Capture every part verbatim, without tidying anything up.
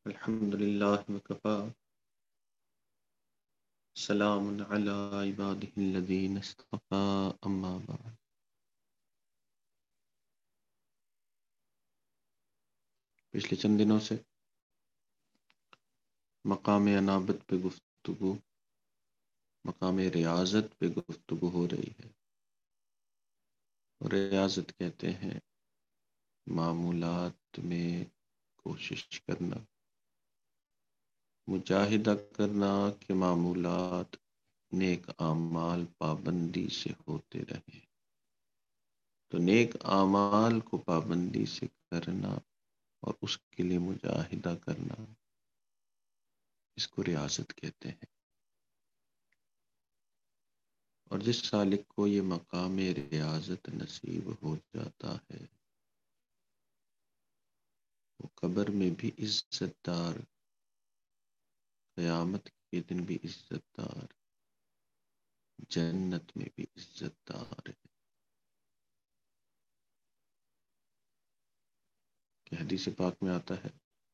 الحمد لله وكفى سلام على عباده الذين اصطفى اما بعد. پچھلے چند دنوں سے مقام انابت پہ گفتگو مقام ریاضت پہ گفتگو ہو رہی ہے. اور ریاضت کہتے ہیں معمولات میں کوشش کرنا، مجاہدہ کرنا کہ معمولات نیک اعمال پابندی سے ہوتے رہیں. تو نیک اعمال کو پابندی سے کرنا اور اس کے لیے مجاہدہ کرنا، اس کو ریاضت کہتے ہیں. اور جس سالک کو یہ مقام ریاضت نصیب ہو جاتا ہے وہ قبر میں بھی عزت دار، قیامت کے دن بھی عزت دار، جنت میں بھی عزت دار ہے. کہ حدیث پاک میں آتا ہے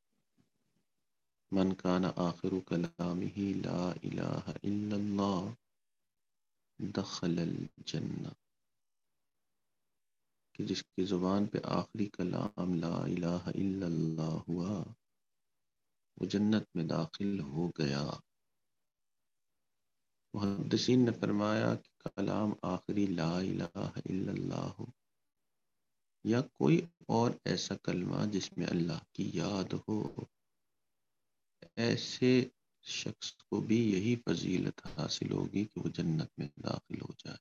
من کان آخر کلامہ لا الہ الا اللہ دخل الجنہ، کہ جس کی زبان پہ آخری کلام لا الہ الا اللہ ہوا وہ جنت میں داخل ہو گیا. محدثین نے فرمایا کہ کلام آخری لا الہ الا اللہ ہو یا کوئی اور ایسا کلمہ جس میں اللہ کی یاد ہو، ایسے شخص کو بھی یہی فضیلت حاصل ہوگی کہ وہ جنت میں داخل ہو جائے.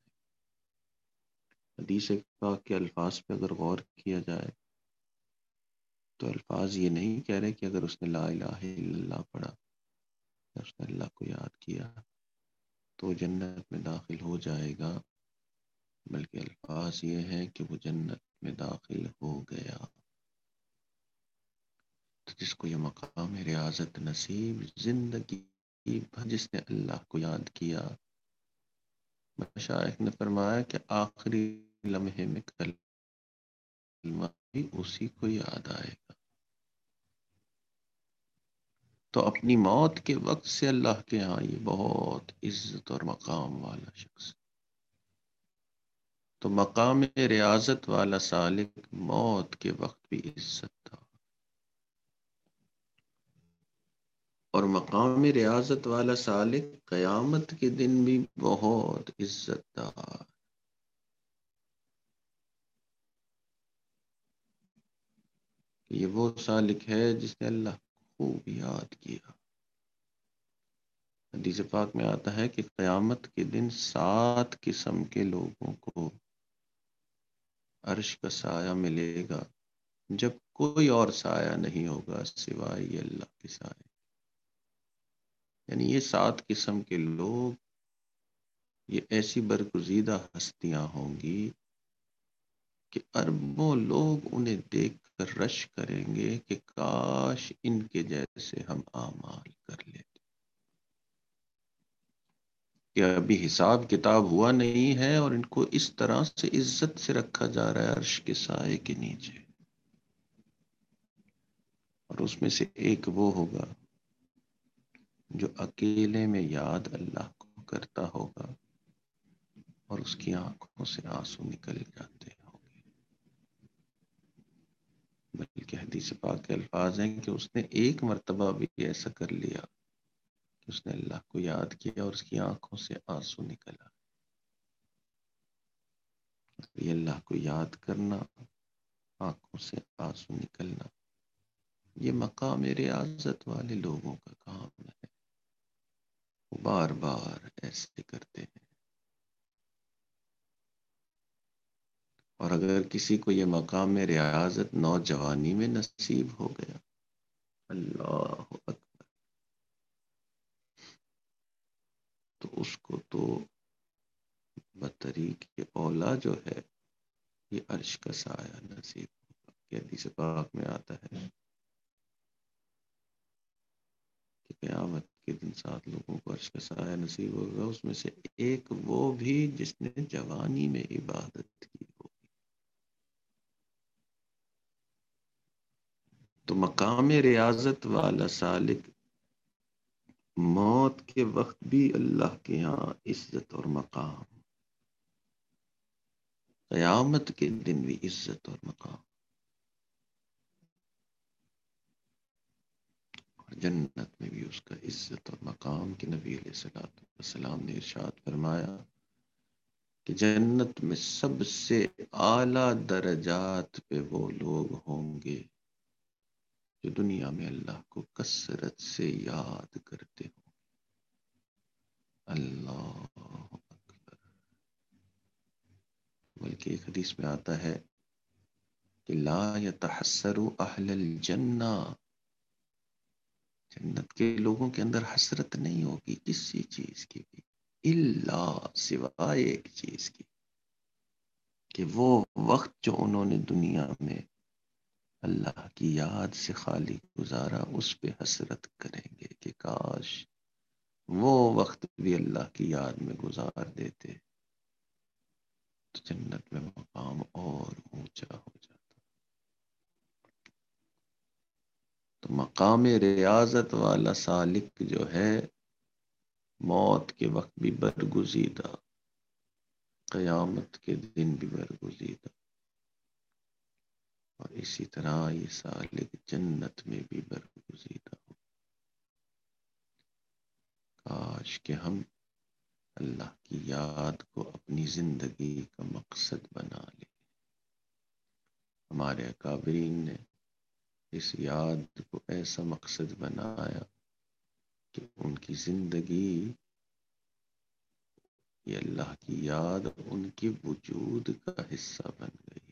حدیث پاک کے الفاظ پہ اگر غور کیا جائے تو الفاظ یہ نہیں کہہ رہے کہ اگر اس نے لا الہ الا اللہ پڑھا یا اس نے اللہ کو یاد کیا تو جنت میں داخل ہو جائے گا، بلکہ الفاظ یہ ہیں کہ وہ جنت میں داخل ہو گیا. تو جس کو یہ مقام ریاضت نصیب، زندگی بھر جس نے اللہ کو یاد کیا، مشائخ نے فرمایا کہ آخری لمحے میں کلمہ بھی اسی کو یاد آئے گا. تو اپنی موت کے وقت سے اللہ کے ہاں یہ بہت عزت اور مقام والا شخص. تو مقام ریاضت والا سالک موت کے وقت بھی عزت تھا، اور مقام ریاضت والا سالک قیامت کے دن بھی بہت عزت دار. یہ وہ سالک ہے جس نے اللہ کو خوب یاد کیا. حدیث پاک میں آتا ہے کہ قیامت کے دن سات قسم کے لوگوں کو عرش کا سایہ ملے گا جب کوئی اور سایہ نہیں ہوگا سوائے یہ اللہ کے سائے. یعنی یہ سات قسم کے لوگ، یہ ایسی برگزیدہ ہستیاں ہوں گی کہ اربوں لوگ انہیں دیکھ کر رش کریں گے کہ کاش ان کے جیسے ہم اعمال کر لیتے. کہ ابھی حساب کتاب ہوا نہیں ہے اور ان کو اس طرح سے عزت سے رکھا جا رہا ہے عرش کے سائے کے نیچے. اور اس میں سے ایک وہ ہوگا جو اکیلے میں یاد اللہ کو کرتا ہوگا اور اس کی آنکھوں سے آنسو نکل جاتے ہوں گے. بلکہ حدیث پاک کے الفاظ ہیں کہ اس نے ایک مرتبہ بھی ایسا کر لیا کہ اس نے اللہ کو یاد کیا اور اس کی آنکھوں سے آنسو نکلا. یہ اللہ کو یاد کرنا، آنکھوں سے آنسو نکلنا، یہ مقام ریاضت والے لوگوں کا کام ہے. وہ بار بار ایسے کرتے ہیں. اور اگر کسی کو یہ مقام ریاضت نوجوانی میں نصیب ہو گیا، اللہ اکبر، تو اس کو تو بطریق اولا جو ہے یہ عرش کا سایہ نصیب ہوگا. کہ حدیث پاک میں آتا ہے کہ قیامت کے دن سات لوگوں کو عرش کا سایہ نصیب ہوگا، اس میں سے ایک وہ بھی جس نے جوانی میں عبادت کی ہو. تو مقام ریاضت والا سالک موت کے وقت بھی اللہ کے یہاں عزت اور مقام، قیامت کے دن بھی عزت اور مقام، اور جنت میں بھی اس کا عزت اور مقام کہ نبی علیہ الصلوۃ والسلام نے ارشاد فرمایا کہ جنت میں سب سے اعلیٰ درجات پہ وہ لوگ ہوں گے جو دنیا میں اللہ کو کثرت سے یاد کرتے ہوں۔ اللہ اکبر۔ بلکہ ایک حدیث میں آتا ہے کہ لا یتحسر اہل الجنہ، جنت کے لوگوں کے اندر حسرت نہیں ہوگی کسی چیز کی بھی، الا سوائے ایک چیز کی کہ وہ وقت جو انہوں نے دنیا میں اللہ کی یاد سے خالی گزارا اس پہ حسرت کریں گے کہ کاش وہ وقت بھی اللہ کی یاد میں گزار دیتے تو جنت میں مقام اور اونچا ہو جاتا۔ تو مقام ریاضت والا سالک جو ہے موت کے وقت بھی برگزیدہ، قیامت کے دن بھی برگزیدہ، اور اسی طرح یہ سالک جنت میں بھی برگزیدہ ہو۔ کاش کہ ہم اللہ کی یاد کو اپنی زندگی کا مقصد بنا لیں۔ ہمارے اکابرین نے اس یاد کو ایسا مقصد بنایا کہ ان کی زندگی، یہ اللہ کی یاد ان کے وجود کا حصہ بن گئی۔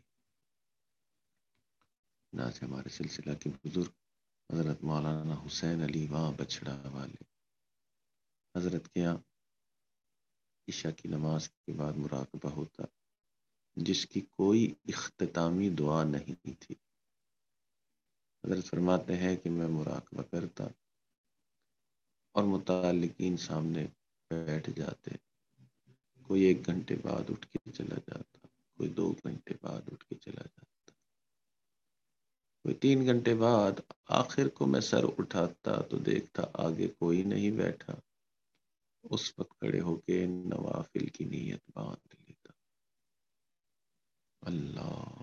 نہ سے ہمارے سلسلہ کے بزرگ حضرت مولانا حسین علی وہاں بچھڑا والے، حضرت کے یہاں عشاء کی نماز کے بعد مراقبہ ہوتا جس کی کوئی اختتامی دعا نہیں تھی۔ حضرت فرماتے ہیں کہ میں مراقبہ کرتا اور متعلقین سامنے بیٹھ جاتے، کوئی ایک گھنٹے بعد اٹھ کے چلا جاتا، کوئی دو گھنٹے بعد اٹھ کے چلا جاتا، کوئی تین گھنٹے بعد، آخر کو میں سر اٹھاتا تو دیکھتا آگے کوئی نہیں بیٹھا، اس وقت کھڑے ہو کے نوافل کی نیت باندھ لیتا۔ اللہ،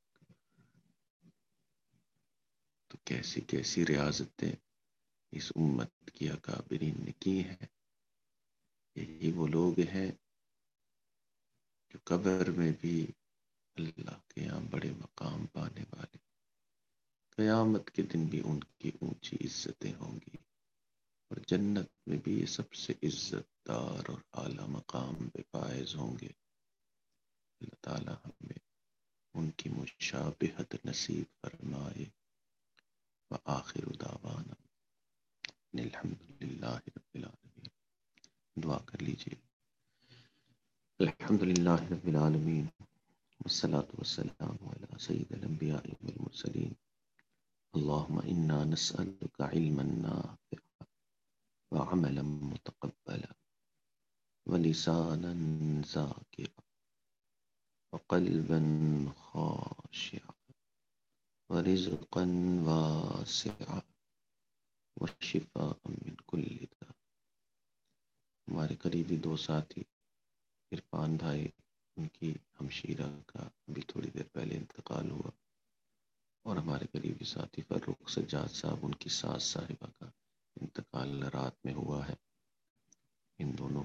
تو کیسی کیسی ریاضتیں اس امت کی اکابرین نے کی ہیں۔ یہی وہ لوگ ہیں جو قبر میں بھی اللہ کے یہاں بڑے مقام پانے والے، قیامت کے دن بھی ان کی اونچی عزتیں ہوں گی، اور جنت میں بھی یہ سب سے عزت دار اور اعلیٰ مقام پہ فائز ہوں گے۔ اللہ تعالی ہمیں ان کی مشابہت نصیب فرمائے۔ وآخر دعوانا الحمد للہ رب العالمین۔ دعا کر لیجیے۔ الحمد للہ رب العالمین والصلاة والسلام علی سید الانبیاء والمرسلین۔ اللہم انا نسألک علما نافعا وعملا متقبلا ولسانا ذاکرا وقلبا خاشعا ورزقا واسعا وشفاء من کل داء۔ ہمارے قریبی دو ساتھی عرفان بھائی، ان کی ہمشیرہ کا ابھی تھوڑی دیر پہلے انتقال ہوا، اور ہمارے قریبی ساتھی فاروق سجاد صاحب، ان کی ساس صاحبہ کا انتقال رات میں ہوا ہے۔ ان دونوں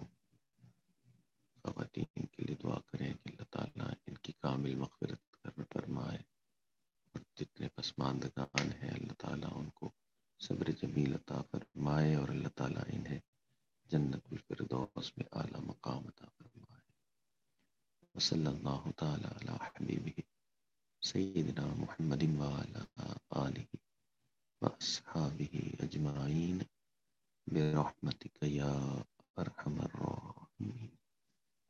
خواتین کے لیے دعا کریں کہ اللہ تعالیٰ ان کی کامل مغفرت کر فرمائے، اور جتنے پسماندگان ہیں اللہ تعالیٰ ان کو صبر جمیل عطا فرمائے، اور اللہ تعالیٰ انہیں جنت الفردوس میں اعلیٰ مقام عطا فرمائے۔ وصلی اللہ تعالیٰ علی حبیبہ سیدنا محمد